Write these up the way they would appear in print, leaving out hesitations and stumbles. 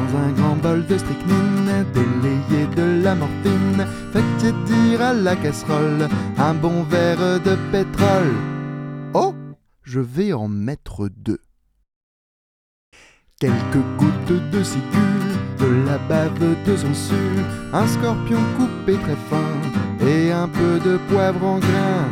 Dans un grand bol de strychnine, délayé de la morphine, faites tiédir à la casserole un bon verre de pétrole. Oh, je vais en mettre 2. Quelques gouttes de ciguë, de la bave de sangsue, un scorpion coupé très fin et un peu de poivre en grains.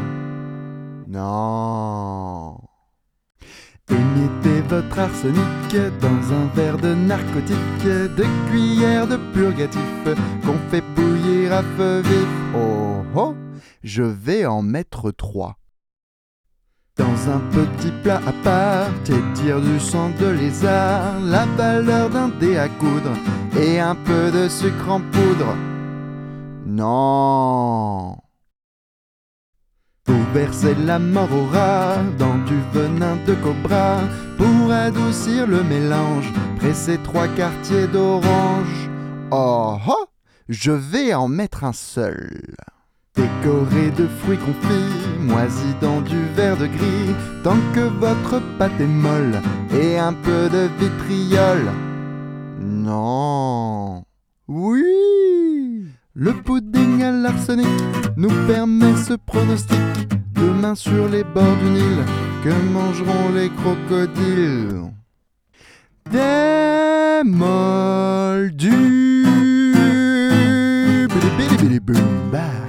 Non. Émiettez votre arsenic dans un verre de narcotique, 2 cuillères de purgatif qu'on fait bouillir à feu vif. Oh oh, je vais en mettre 3. Dans un petit plat à part, tiédir du sang de lézard, la valeur d'un dé à coudre et un peu de sucre en poudre. Non. Vous versez la mort au rat dans du venin de cobra. Pour adoucir le mélange, pressez 3 quartiers d'orange. Oh oh, je vais en mettre un seul. Décoré de fruits confits, moisis dans du verre de gris, tant que votre pâte est molle et un peu de vitriol. Non. Oui. Le pudding à l'arsenic nous permet ce pronostic. Demain sur les bords du Nil, que mangeront les crocodiles? Des moldus. Bidi bidi bidi boum, bah.